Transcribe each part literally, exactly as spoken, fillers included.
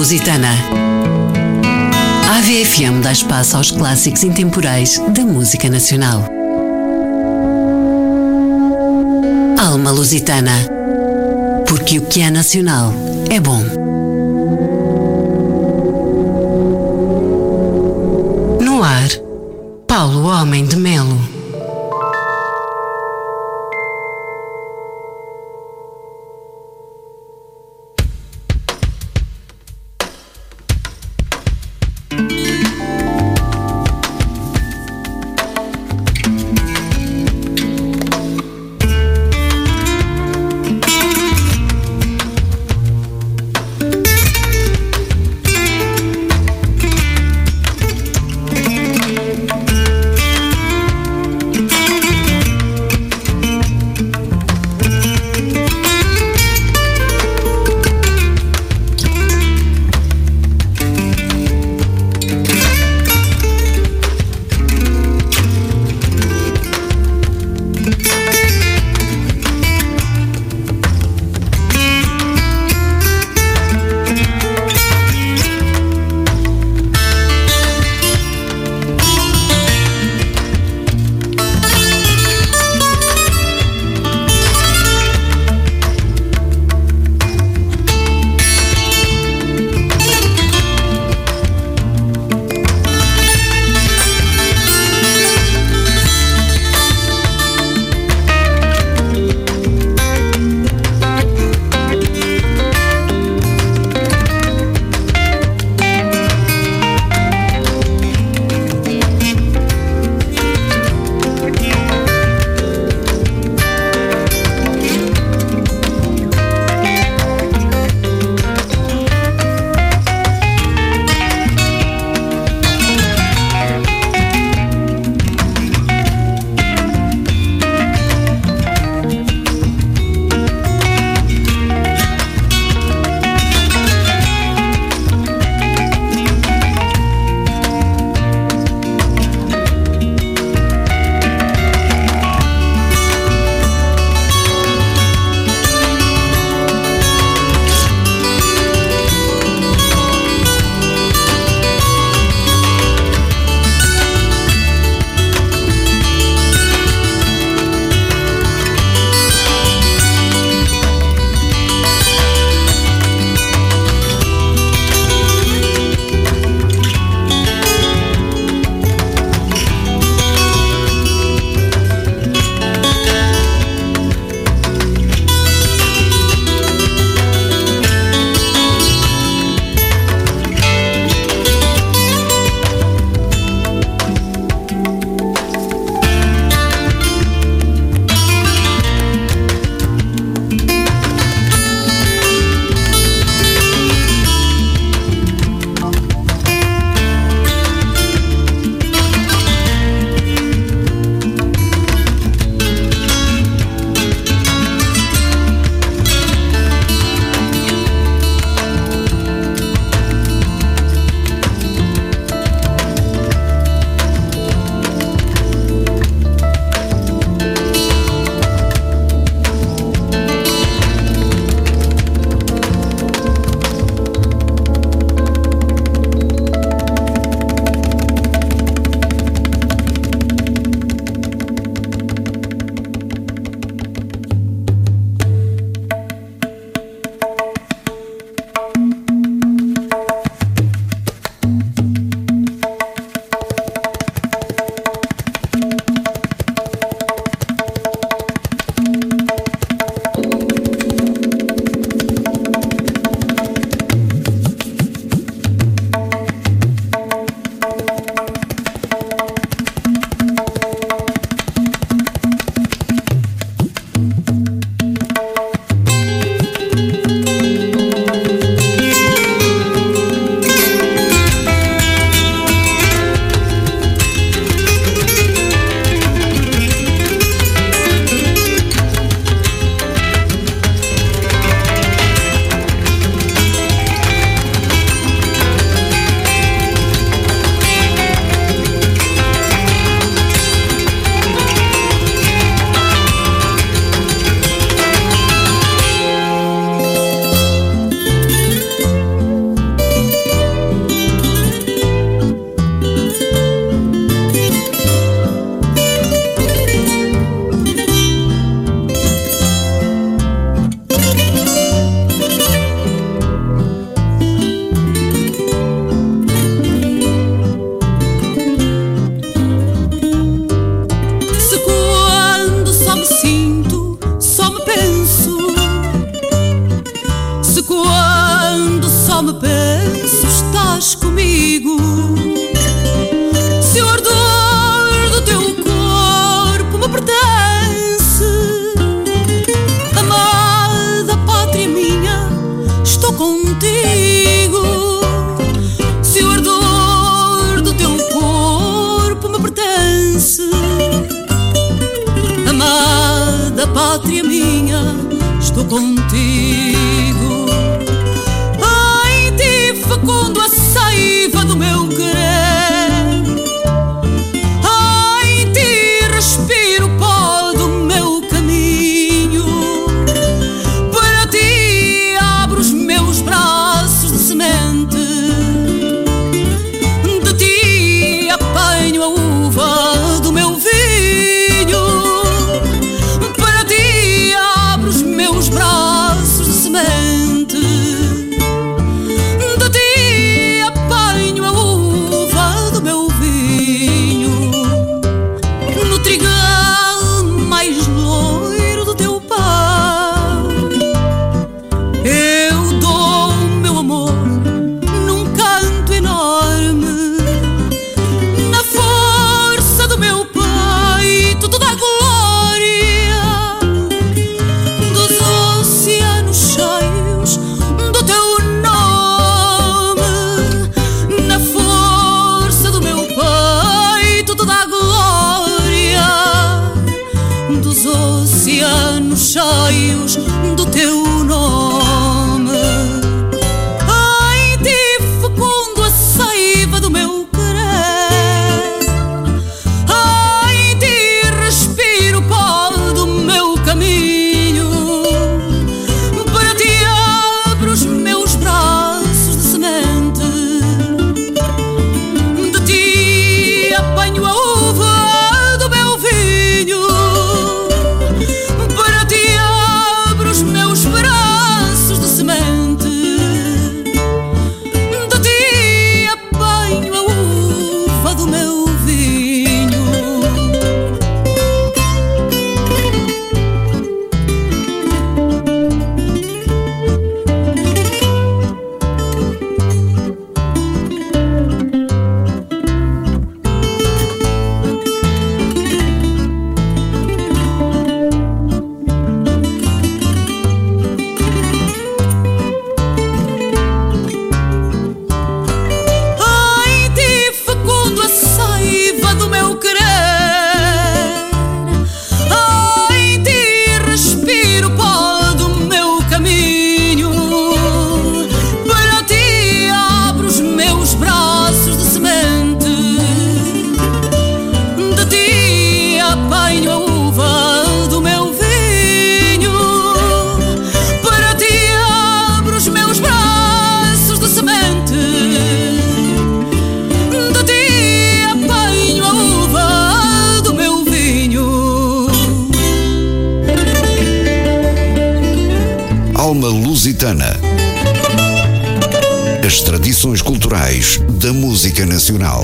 Lusitana. A AVE F M dá espaço aos clássicos intemporais da música nacional. Alma Lusitana. Porque o que é nacional é bom. No ar, Paulo Homem de Melo. quando só me penso estás comigo. Se o ardor do teu corpo me pertence, amada pátria minha, estou contigo. Se o ardor do teu corpo me pertence, amada pátria minha, estou contigo. Em ti fecundo a seiva do meu querer, em ti respiro o pó do meu caminho. Para ti abro os meus braços de semente, de ti apanho a uva do meu vinho. Para ti abro os meus braços de semente, de ti apanho a uva do meu vinho. No trigal mais loiro do teu pai, eu dou o meu amor num canto enorme. Na força do meu peito toda a glória dos oceanos cheios do teu nome. Na força do meu peito toda a glória dos oceanos cheios do teu nome. Em ti fecundo a seiva do meu querer, em ti respiro o pó do meu caminho. Para ti abro os meus braços de semente, de ti apanho a uva do meu vinho. Para ti abro os meus braços de semente, de ti apanho a uva do meu vinho. Em ti fecundo a seiva do meu querer, em ti respiro o pó do meu caminho. Para ti abro os meus braços de semente, de ti apanho a uva do meu vinho. Para ti abro os meus braços de semente, de ti apanho a uva do meu vinho. Alma Lusitana. As tradições culturais da música nacional.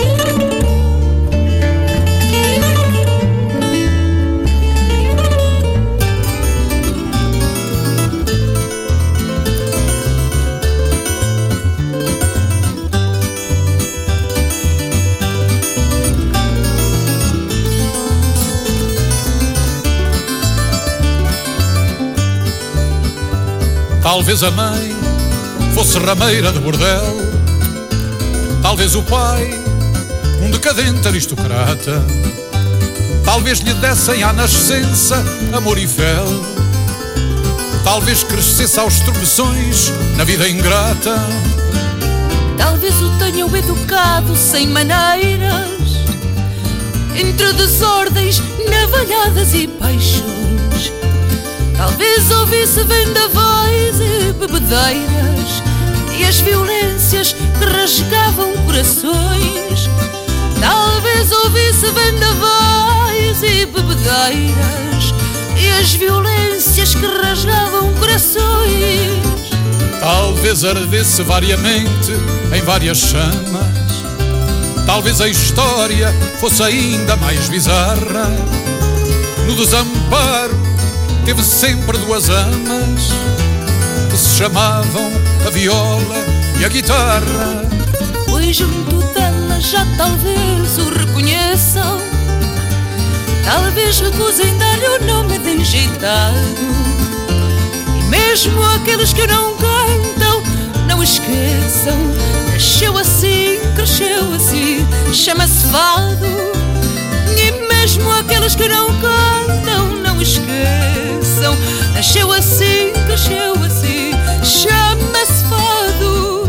Talvez a mãe fosse rameira de bordel, talvez o pai um decadente aristocrata, talvez lhe dessem à nascença amor e fel, talvez crescesse aos tropeções na vida ingrata. Talvez o tenham educado sem maneiras, entre desordens, navalhadas e paixões. Talvez ouvisse vendavais e bebedeiras e as violências que rasgavam corações. Talvez ouvisse vendavais e bebedeiras e as violências que rasgavam corações. Talvez ardesse variamente em várias chamas, talvez a história fosse ainda mais bizarra. No desamparo teve sempre duas amas que se chamavam a viola e a guitarra. Pois junto dela já talvez o reconheçam, talvez recusem dar-lhe o nome de enjeitado. E mesmo aqueles que não cantam, não esqueçam, nasceu assim, cresceu assim, chama-se fado. E mesmo aqueles que não cantam, não esqueçam, nasceu assim, cresceu assim, chama-se fado.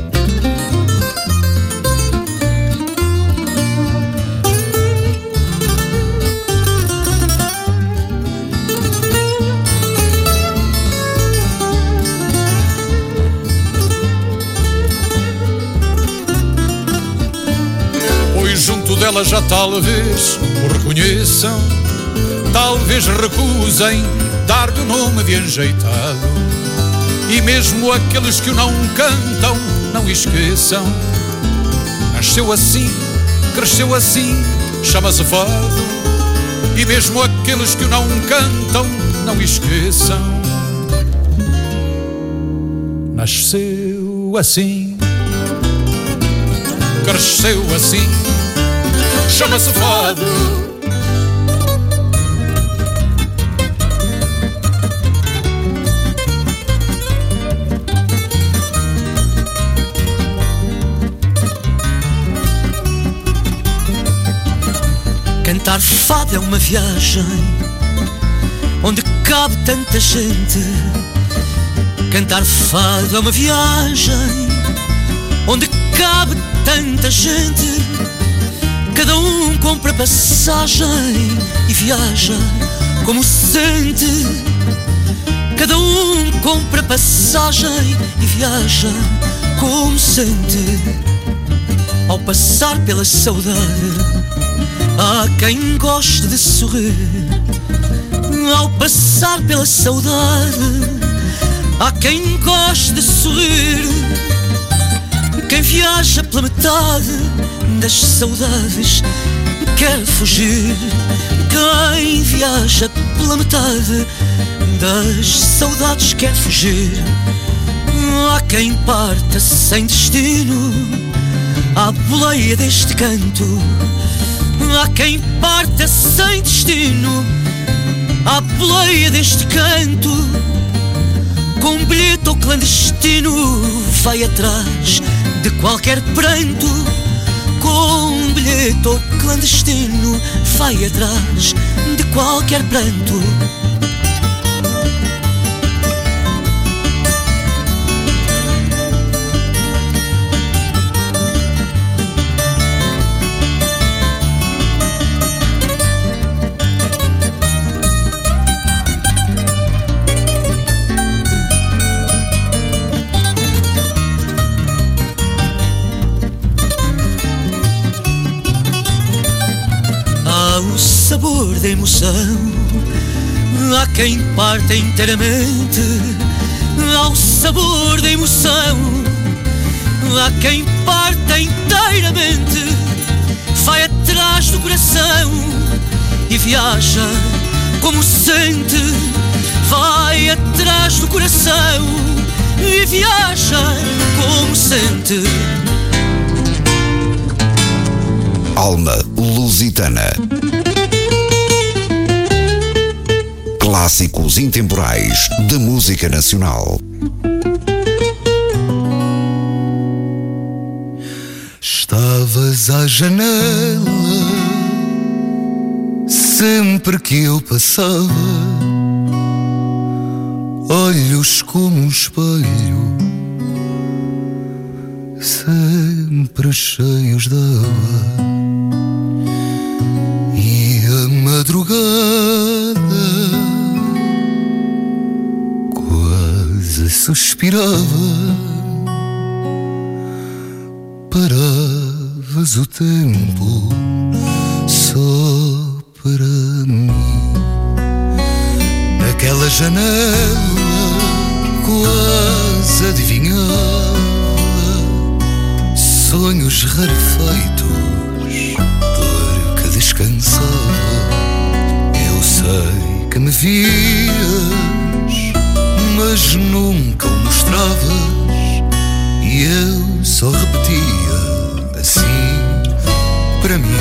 Junto dela já talvez o reconheçam, talvez recusem dar-lhe o nome de enjeitado. E mesmo aqueles que o não cantam, não esqueçam, nasceu assim, cresceu assim, chama-se fado. E mesmo aqueles que o não cantam, não esqueçam, nasceu assim, cresceu assim, chama-se fado. Cantar fado é uma viagem onde cabe tanta gente. Cantar fado é uma viagem onde cabe tanta gente. Cada um compra passagem e viaja como sente. Cada um compra passagem e viaja como sente. Ao passar pela saudade, há quem goste de sorrir. Ao passar pela saudade, há quem goste de sorrir. Quem viaja pela metade das saudades quer fugir. Quem viaja pela metade das saudades quer fugir. Há quem parta sem destino à boleia deste canto. Há quem parta sem destino à boleia deste canto. Com um bilhete ao clandestino vai atrás de qualquer pranto. Com um bilhete ao clandestino vai atrás de qualquer pranto. Sabor da emoção, há quem parta inteiramente. Ao sabor da emoção, há quem parta inteiramente. Vai atrás do coração e viaja como sente. Vai atrás do coração e viaja como sente. Alma Lusitana. Clássicos intemporais da música nacional. Estavas à janela sempre que eu passava, olhos como um espelho, sempre cheios de água. E a madrugada quase suspirava. Paravas o tempo só para mim. Naquela janela quase adivinhava sonhos rarefeitos porque descansava. Eu sei que me vias, mas nunca o mostraste. E eu só repetia assim para mim: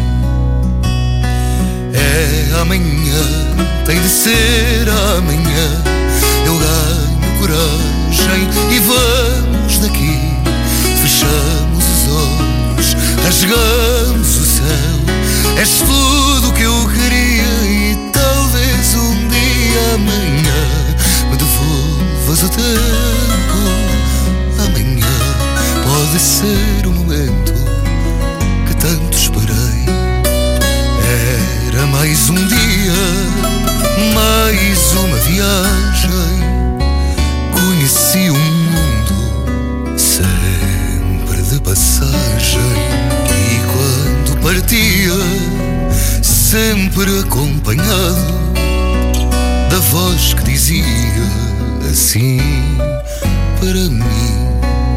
é amanhã, tem de ser amanhã. Eu ganho coragem e vamos daqui. Fechamos os olhos, rasgamos o céu. És tudo o que eu queria e talvez um dia amanhã me devolvas o tempo. Amanhã pode ser o momento que tanto esperei. Era mais um dia, mais uma viagem. Conheci um mundo sempre de passagem. E quando partia, sempre acompanhado da voz que dizia assim para mim: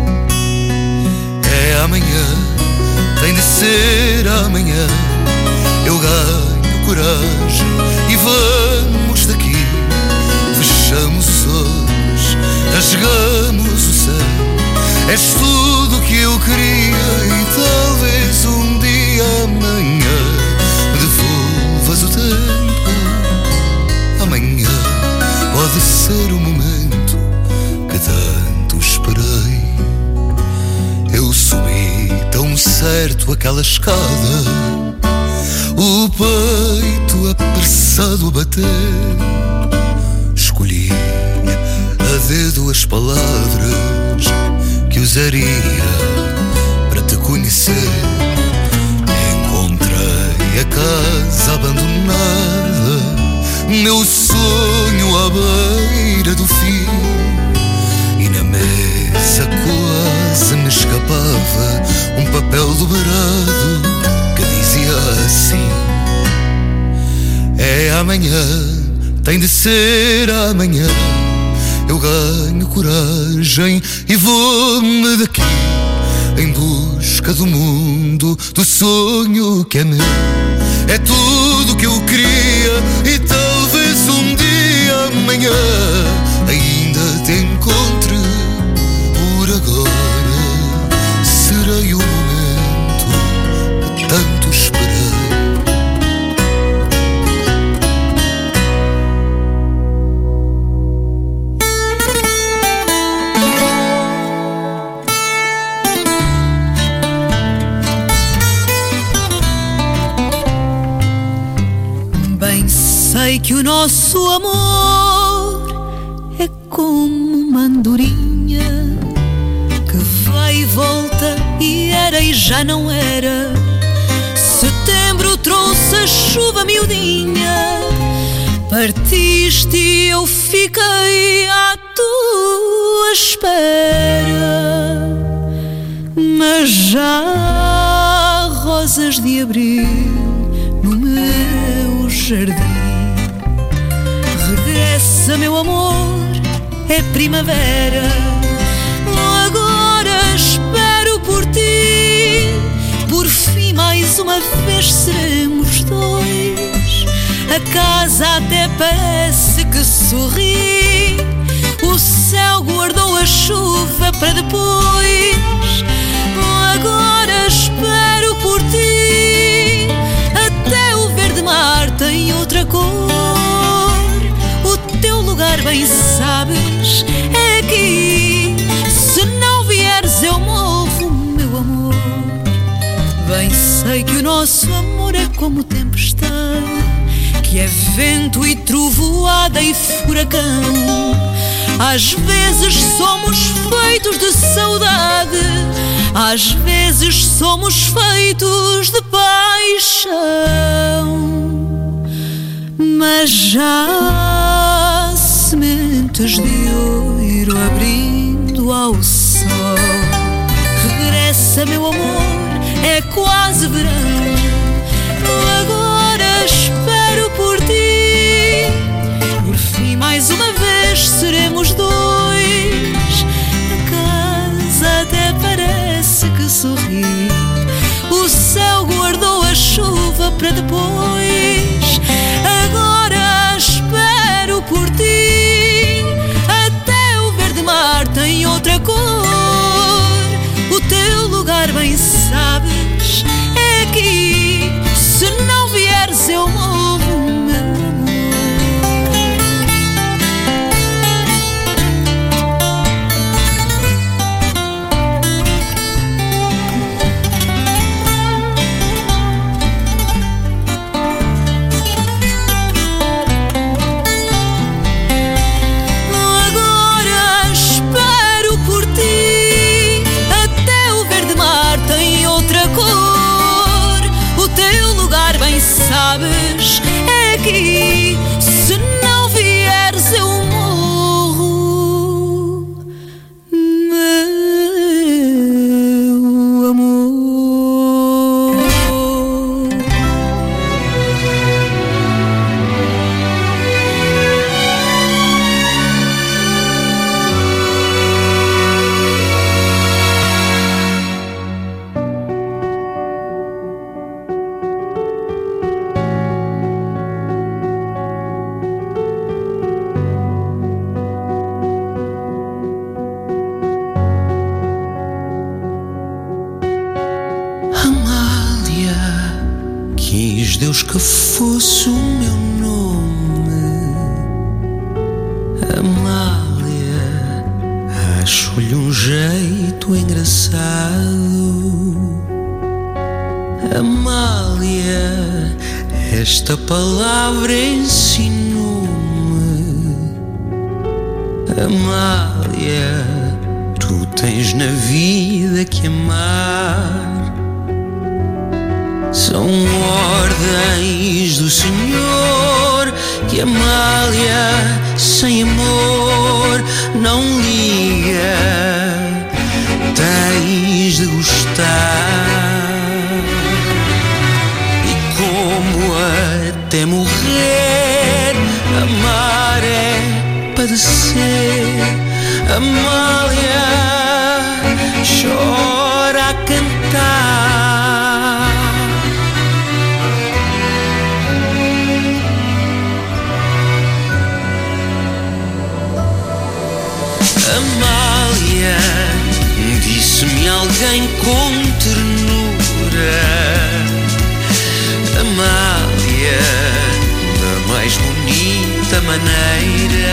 é amanhã, tem de ser amanhã. Eu ganho coragem e vamos daqui. Fechamos os olhos, rasgamos o céu. És tudo o que eu queria e talvez um dia amanhã me devolvas o tempo. Amanhã pode ser o momento que tanto esperei. Eu subi tão certo aquela escada, o peito apressado a bater. Escolhi a dedo as palavras que usaria para te conhecer. Encontrei a casa abandonada, meu sonho à beira do fim. E na mesa quase me escapava um papel dobrado que dizia assim: é amanhã, tem de ser amanhã. Eu ganho coragem e vou-me daqui em busca do mundo, do sonho que é meu. É tudo que eu queria e talvez um dia amanhã ainda te encontre. Por agora serei o momento que tanto esperei. Sei que o nosso amor é como uma andorinha que vai e volta e era e já não era. Setembro trouxe a chuva miudinha, partiste e eu fiquei à tua espera. Mas já há rosas de abril no meu jardim. Regressa, meu amor, é primavera. Agora espero por ti. Por fim, mais uma vez seremos dois. A casa até parece que sorri. O céu guardou a chuva para depois. Agora espero por ti. Até o verde mar tem outra cor. Teu lugar, bem sabes, é aqui. Se não vieres eu morro, meu amor. Bem sei que o nosso amor é como tempestade, que é vento e trovoada e furacão. Às vezes somos feitos de saudade, às vezes somos feitos de paixão. Mas já há sementes de ouro abrindo ao sol. Regressa, meu amor, é quase verão. Agora espero por ti. Por fim, mais uma vez seremos dois. A casa até parece que sorri. O céu guardou a chuva para depois. Agora espero por ti. Até o verde mar tem outra cor. bem sabes, é aqui. Se não vieres eu morro, meu sabes, é aqui. Se não vieres eu morro, meu amor. Deus que fosse o meu nome, Amália, acho-lhe um jeito engraçado. Amália, esta palavra ensinou-me. Amália, tu tens na vida que amar. São ordens do Senhor que Amália sem amor não liga. Tens de gostar. E como até morrer, amar é padecer. Amália chora a cantar. Amália, disse-me alguém com ternura. Amália, da mais bonita maneira.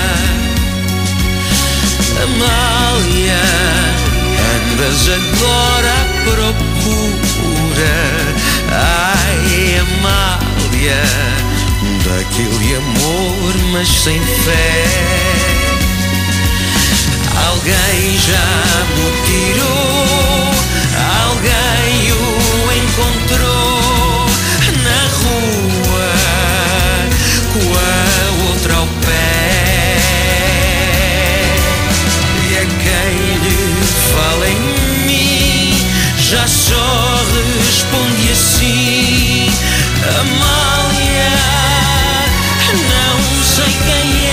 Amália, andas agora à procura. Ai, Amália, daquele amor mas sem fé. Alguém já me tirou, alguém o encontrou na rua, com a outra ao pé. E a quem lhe fala em mim, já só responde assim: Amália, não sei quem é.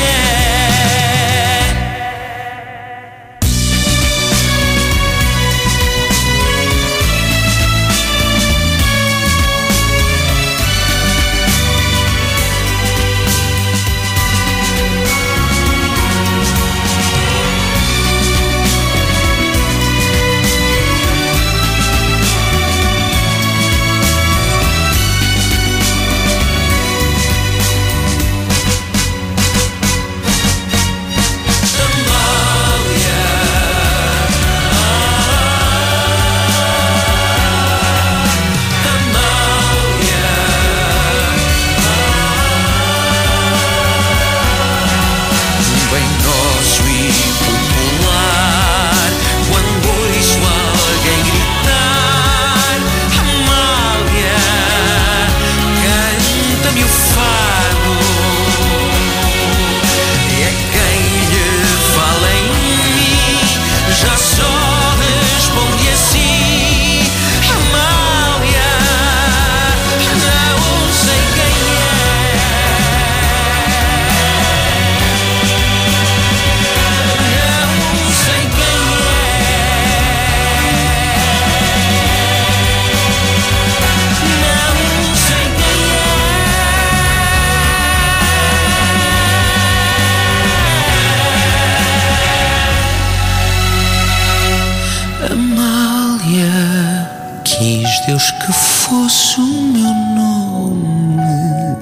Deus que fosse o meu nome,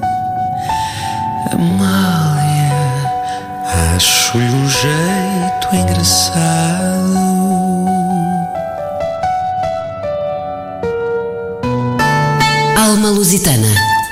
Amália, acho-lhe um jeito engraçado. Alma Lusitana.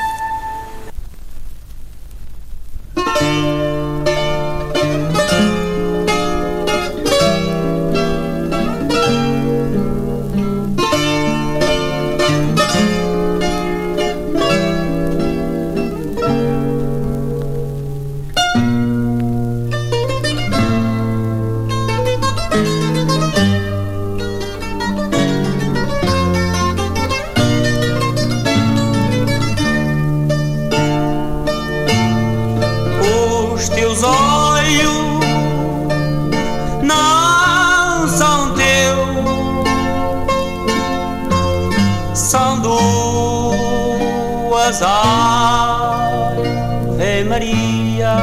Ave Maria,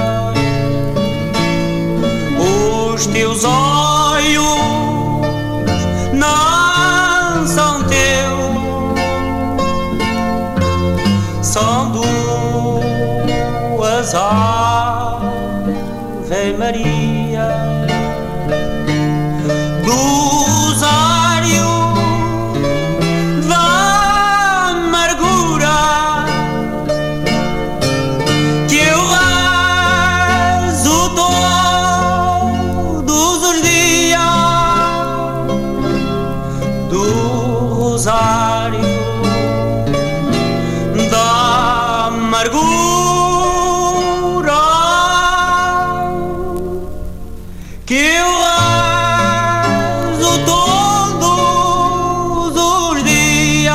os teus olhos não são teus, são duas Ave Maria, dos ários da amargura que eu rezo todos os dias.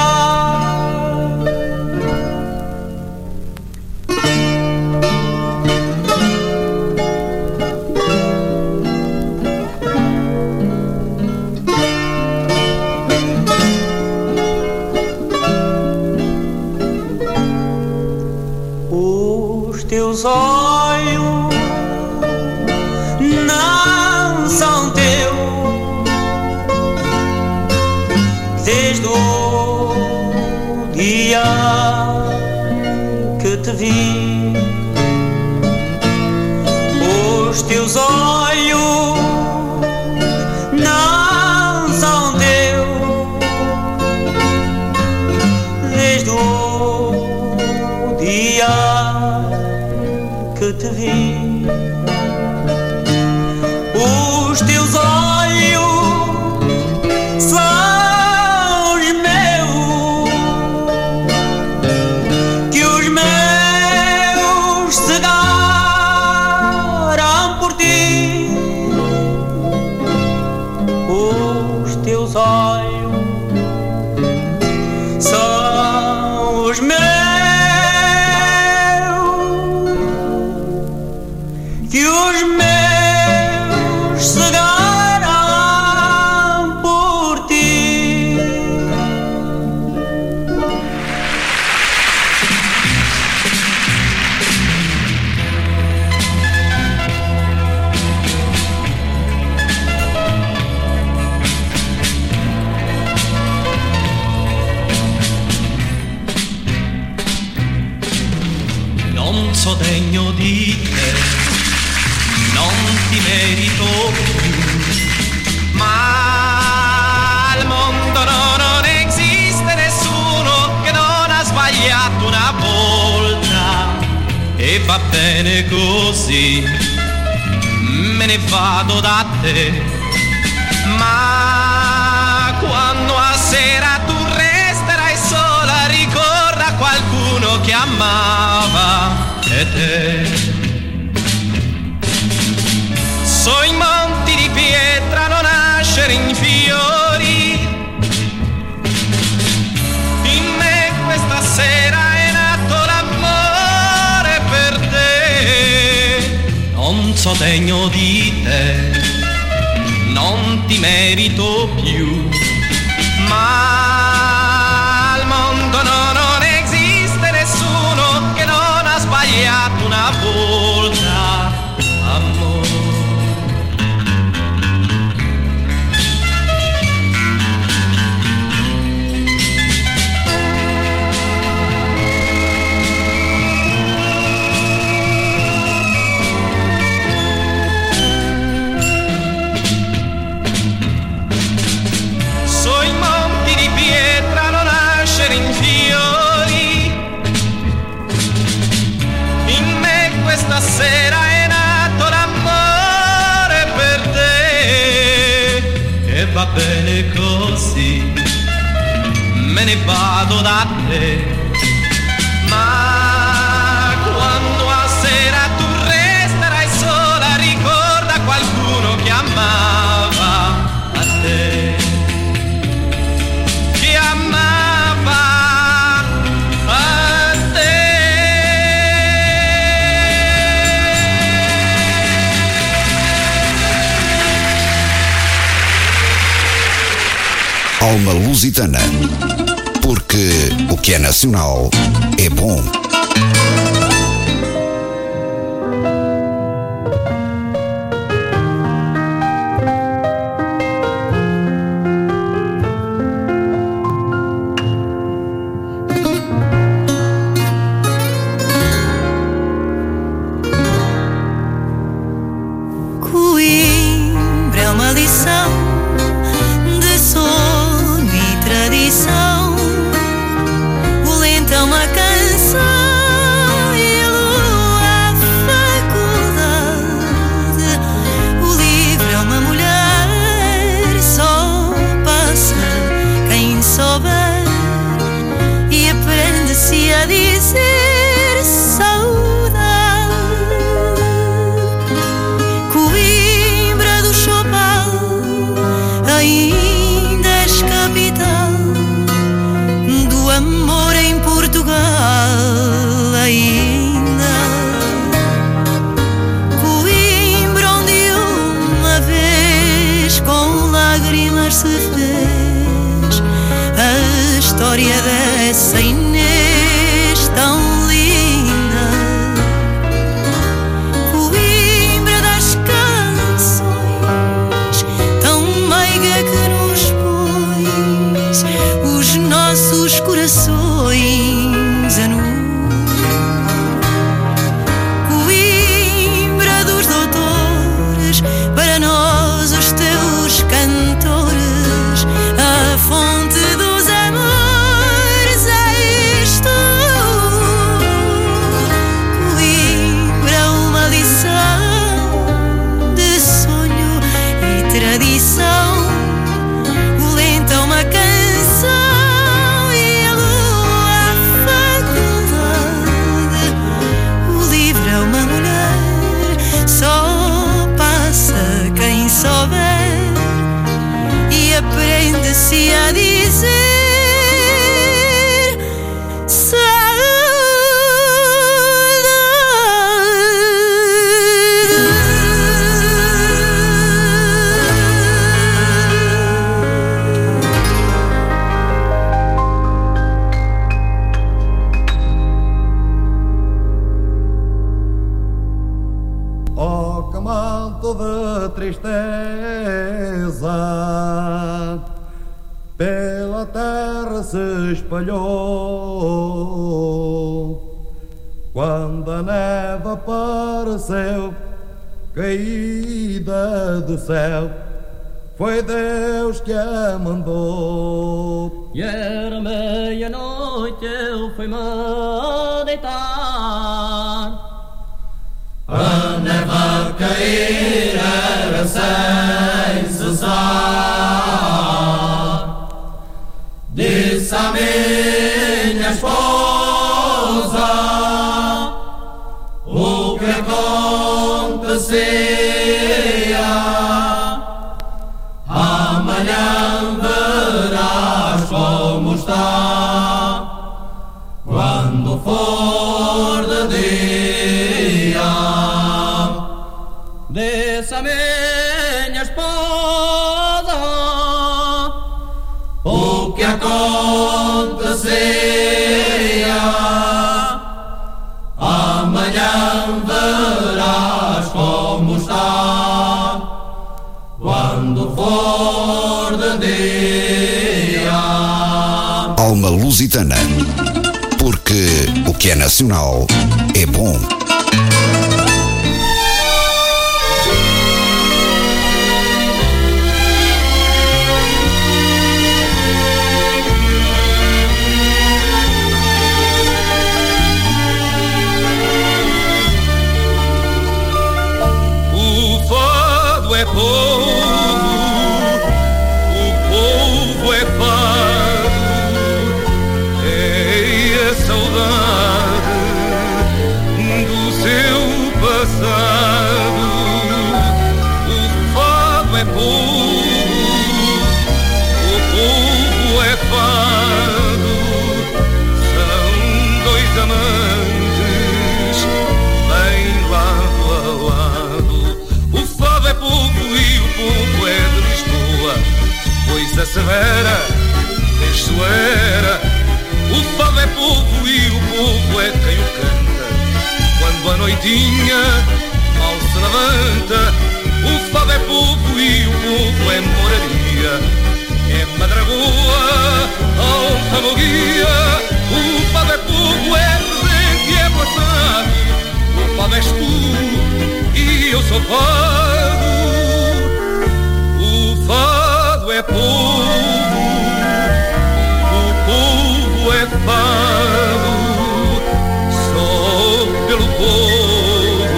Teus olhos não são teus, desde o dia que te vi. Os teus olhos não são teus, desde o dia que te vi. Os teus olhos são os meus, que os meus cegaram por ti. Os teus olhos são os meus, que os meus cegaram por ti. Non so degno di te, non ti merito più, ma al mondo no, non esiste nessuno che non ha sbagliato una volta, e va bene così, me ne vado da te, ma quando a sera tu resterai sola, ricorda qualcuno che amava e te. Sui monti di pietra non nascere in fiori, in me questa sera è nato l'amore per te. Non so degno di te, non ti merito più, ma al mondo no, non esiste nessuno che non ha sbagliato una volta, amore. va bene così, me ne vado da te. Ma quando a sera tu resterai sola, ricorda qualcuno che amava a te, che amava a te. Alma Lusitana, porque o que é nacional é bom. Coimbra é uma lição de sonho e tradição. O lento é uma canção e a lua a faculdade. O livro é uma mulher, só passa quem souber, e aprende-se a dizer saudade. Coimbra do Chopal, ainda és capital do amor em Portugal, ainda. Coimbra onde uma vez com lágrimas se fez a história dessa Inês tão linda. Coimbra das canções, tão meiga que nos pões os nossos corações a nu. Coimbra dos doutores, para nós os teus cantores, a fonte dos amores és tu. Coimbra uma lição de sonho e tradição. O lento é uma canção e a lua a faculdade. O livro é uma mulher, só passa quem souber, e aprende-se a dizer Oh, que manto de tristeza pela terra se espalhou, quando a neve apareceu caída do céu, foi Deus que a mandou. E era meia-noite, eu fui-me deitar. A neve a cair era sem cessar. Disse a minha esposa o que acontecia. Amanhã verás como está, quando for de dia. Desse a minha esposa O que acontecia. Amanhã verás como está, quando for de dia. Alma Lusitana, porque o que é nacional é bom. O fado é povo, severa, desde sua era. O fado é povo e o povo é quem o canta. Quando a noitinha mal se levanta, o fado é povo e o povo é moraria. É madragoa, alfamoguia. O fado é povo, é presente e é passado. O fado és tu e eu sou fado. O fado é povo, o povo é fado. Só pelo povo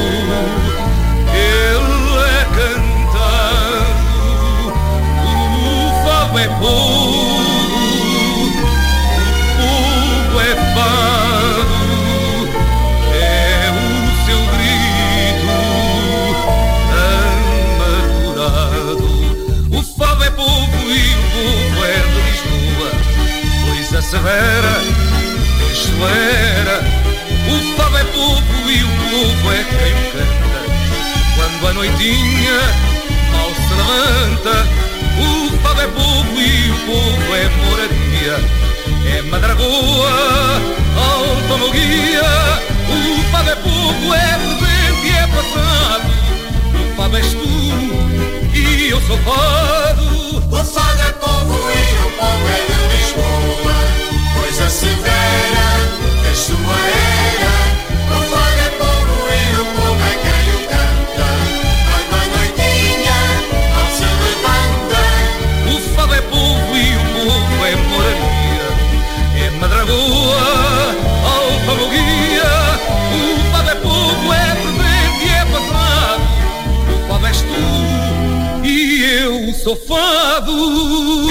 ele é cantado. O fado é povo, o povo é fado. É o seu grito amargurado. O fado é povo e o povo é de Lisboa, pois a severa desde sua era. O fado é povo e o povo é quem o canta. Quando a noitinha mal se levanta, o fado é povo e o povo é moradia. É madragoa, alfamoguia. O fado é povo, é presente e é passado. O fado és tu e eu sou fado. O fado é povo e o povo é de Lisboa, pois a severa é sua era. O fado é povo e o povo é quem o canta. Quando a noitinha mal se levanta, o fado é povo e o povo é moradia. É madragoa, alfamoguia. O fado é povo, é presente e é passado. O fado és tu e eu sou fado.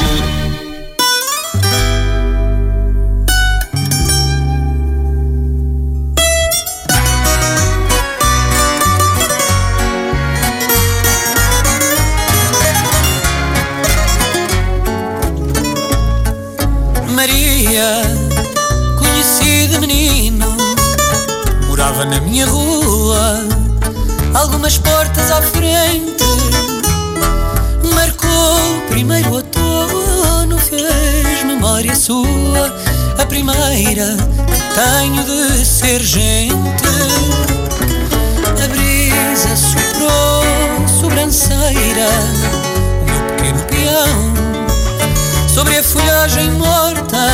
Maria, conheci de menino, morava na minha rua, algumas portas à frente. Marcou o primeiro outono, fez memória sua, a primeira que tenho de ser gente. A brisa soprou sobranceira, o meu pequeno peão, sobre a folhagem morta,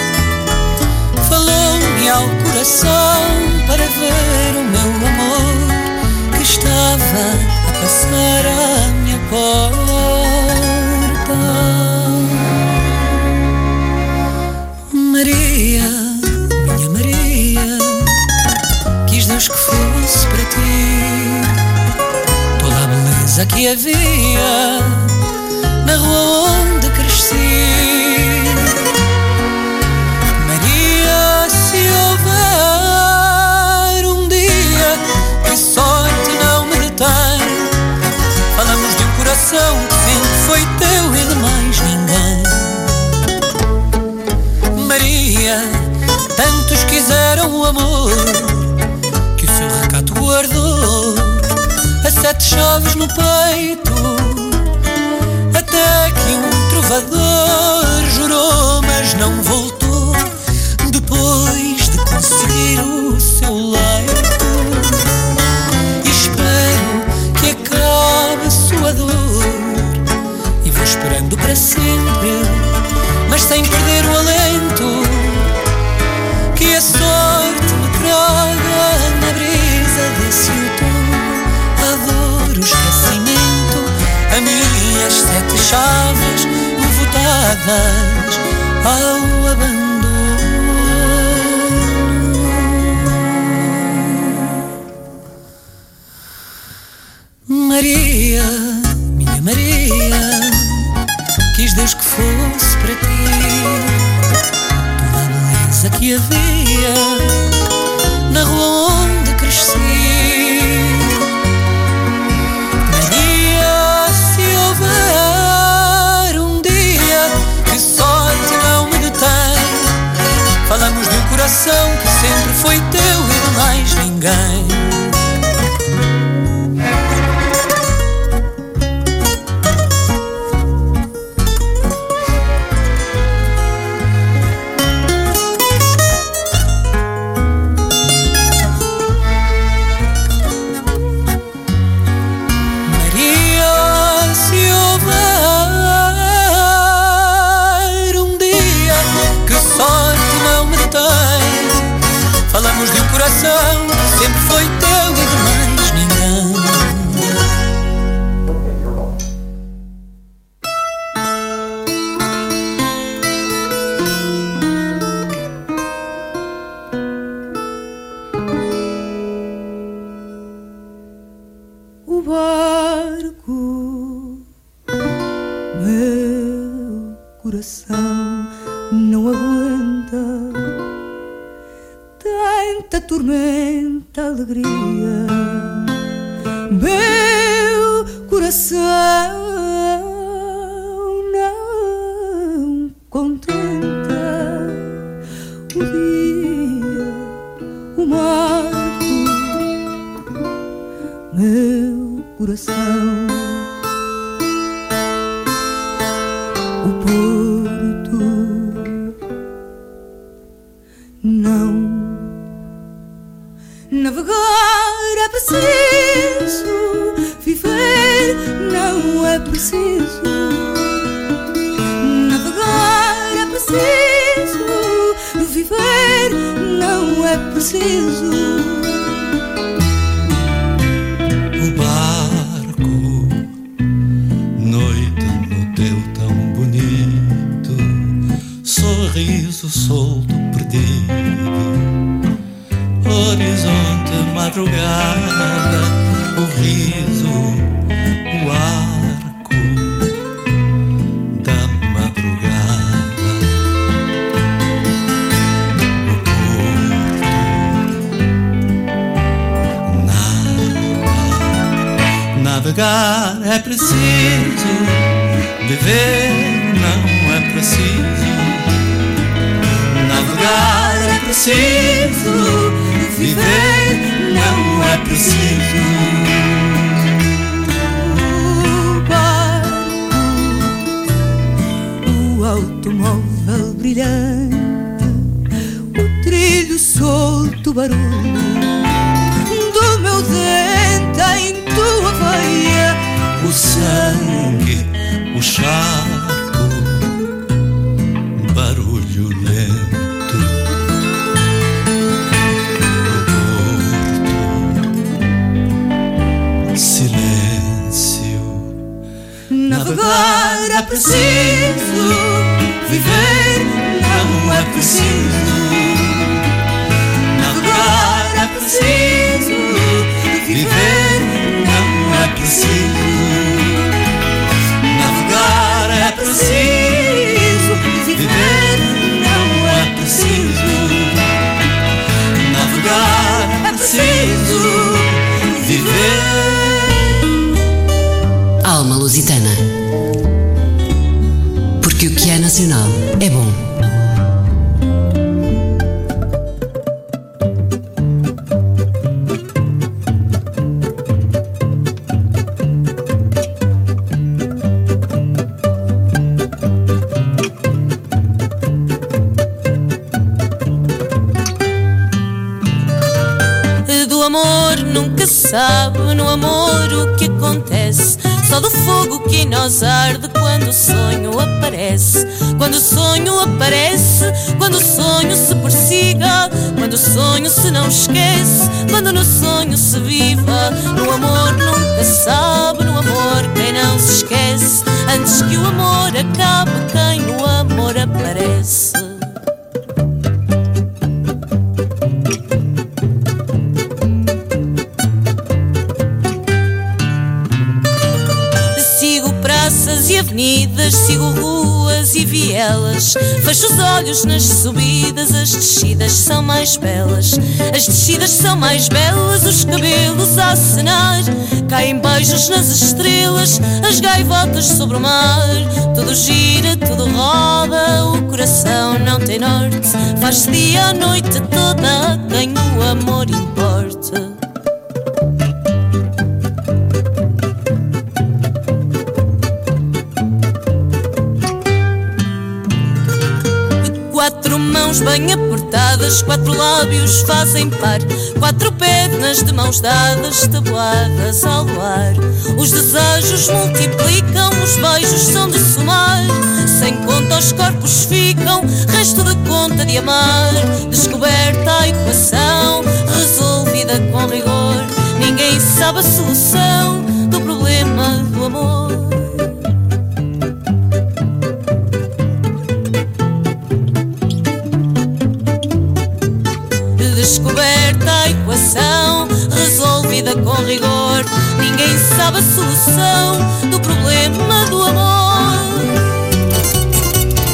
falou-me ao coração para ver o meu amor que estava a passar à minha porta. Maria, minha Maria, quis Deus que fosse para ti toda a beleza que havia na rua onde cresci. Maria, se houver um dia que sorte não me detém, falamos de um coração que sempre foi teu e de mais ninguém. Maria, tantos quiseram o amor que o seu recato guardou a sete chaves no peito, até que um trovador jurou, mas não voltou, depois de conseguir o seu leito. E espero que acabe a sua dor, e vou esperando para sempre, mas sem perder o alento, que a sorte me traga na brisa desse outono a dor, o esquecimento, a minhas sete chaves votadas ao abandono. Maria, minha Maria, quis Deus que fosse para ti toda a beleza que havia na rua onde cresci. Falamos de um coração que sempre foi teu e de mais ninguém. coração não aguenta tanta tormenta, alegria. Meu coração não contenta o dia, o marco. Meu coração o porto não. Navegar é preciso, viver não é preciso. Navegar é preciso, viver não é preciso. O barco, noite no teu tão bonito, sorriso solto perdido, horizonte, madrugada, o riso, o arco da madrugada, o porto, nada. Navegar é preciso, viver não é preciso. Navegar é preciso, viver não é preciso. O barco, o automóvel brilhante, o trilho solto, o barulho do meu dente em tua veia, o sangue, o charco, barulho lento. Navegar é preciso, viver não é preciso. Navegar é preciso, viver não é preciso. Navegar é preciso, viver não é preciso. Navegar é preciso, viver. Alma Lusitana. Porque o que é nacional é bom. Do amor nunca sabe, no amor o que acontece. Só do fogo que em nós arde quando o sonho aparece. Quando o sonho aparece, quando o sonho se persiga, quando o sonho se não esquece, quando no sonho se viva. No amor nunca sabe, no amor quem não se esquece. Antes que o amor acabe, quem no amor aparece. E avenidas, sigo ruas e vielas, fecho os olhos nas subidas, as descidas são mais belas. As descidas são mais belas, os cabelos a acenar, caem beijos nas estrelas, as gaivotas sobre o mar. Tudo gira, tudo roda, o coração não tem norte, faz-se dia a noite toda a quem o amor importa. Quatro mãos bem apertadas, quatro lábios fazem par, quatro pernas de mãos dadas, tabuadas ao luar. Os desejos multiplicam, os beijos são de somar, sem conta os corpos ficam, resto de conta de amar. Descoberta a equação, resolvida com rigor, ninguém sabe a solução do problema do amor. Descoberta a equação, resolvida com rigor, ninguém sabe a solução do problema do amor.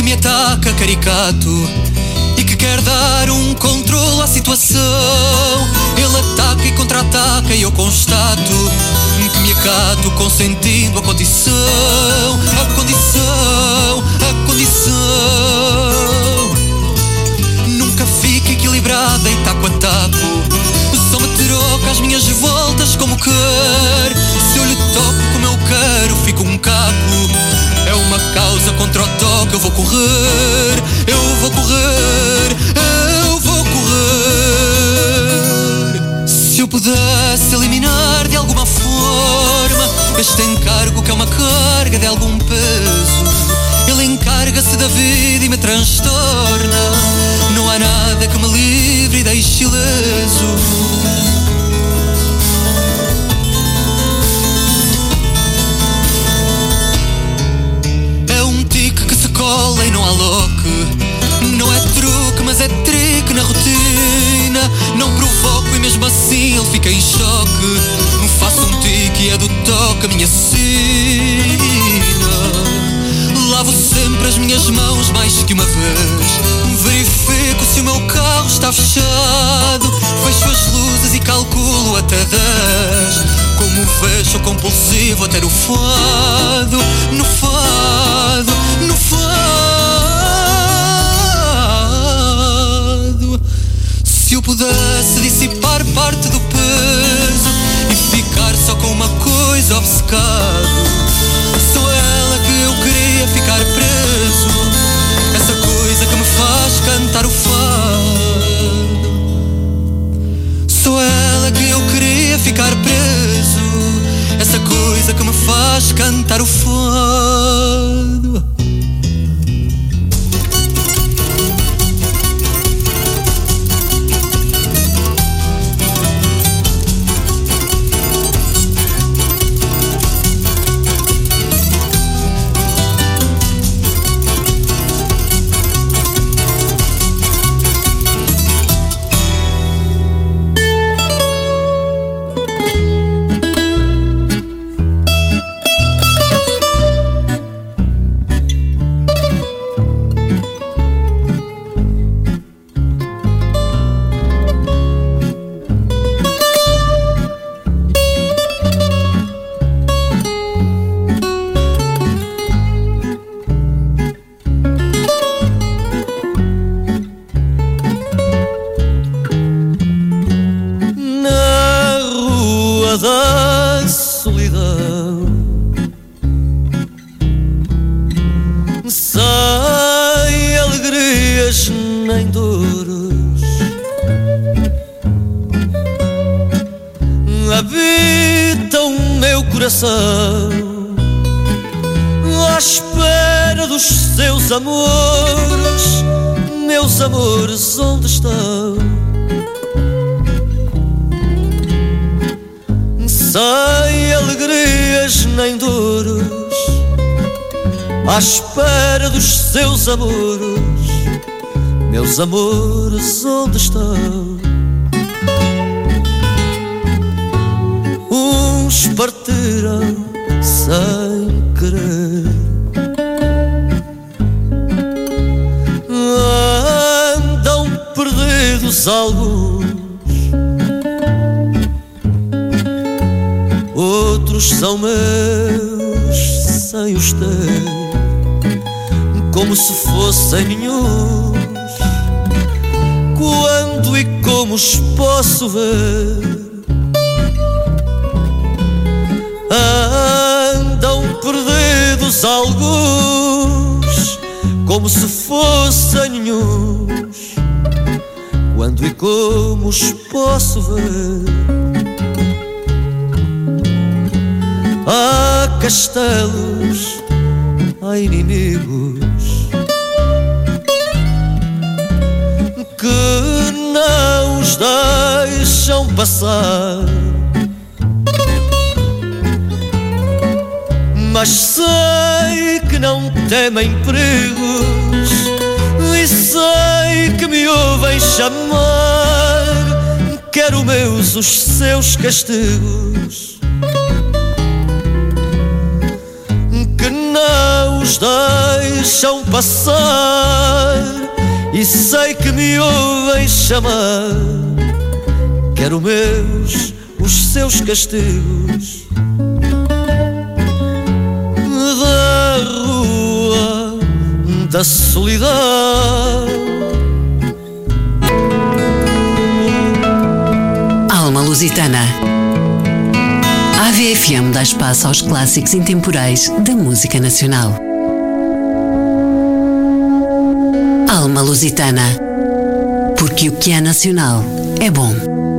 me ataca caricato e que quer dar um controle à situação. Ele ataca e contra-ataca e eu constato que me acato consentindo a condição. A condição, a condição nunca fica equilibrada e taco a taco. Só me troca as minhas voltas como quer. Se eu lhe toco como eu quero, fico um caco. É uma causa contra o toque. Eu vou correr, eu vou correr, eu vou correr. Se eu pudesse eliminar de alguma forma este encargo que é uma carga de algum peso, ele encarga-se da vida e me transtorna. Não há nada que me livre e deixe ileso. É um tique que se cola e não há loque. Não é truque, mas é trique na rotina. Não provoco e mesmo assim ele fica em choque. Faço um tique e é do toque a minha sina. Lavo sempre as minhas mãos mais que uma vez. Verifico se o meu carro está fechado. Fecho as luzes e calculo até dez. Como vejo compulsivo até no fado. No fado, no fado. Se eu pudesse dissipar parte do peso e ficar só com uma coisa obcecado, sou ela que eu queria ficar preso. Essa coisa que me faz cantar o fado. Sou ela que eu queria ficar preso. Essa coisa que me faz cantar o fado. À espera dos seus amores, meus amores, onde estão? Sem alegrias nem dores, à espera dos seus amores, meus amores, onde estão? Uns partiram sem querer, andam perdidos alguns, outros são meus sem os ter, como se fossem nenhuns. Quando e como os posso ver? Andam perdidos alguns, como se fossem nenhuns. Quando e como os posso ver? Há castelos, há inimigos que não os deixam passar. Mas sei que não temem perigos e sei que me ouvem chamar. Quero meus os seus castigos, que não nos deixam passar e sei que me ouvem chamar. Quero meus, os seus castigos da rua da solidão. Alma Lusitana. A AVE F M dá espaço aos clássicos intemporais da música nacional. Alma Lusitana. Porque o que é nacional é bom.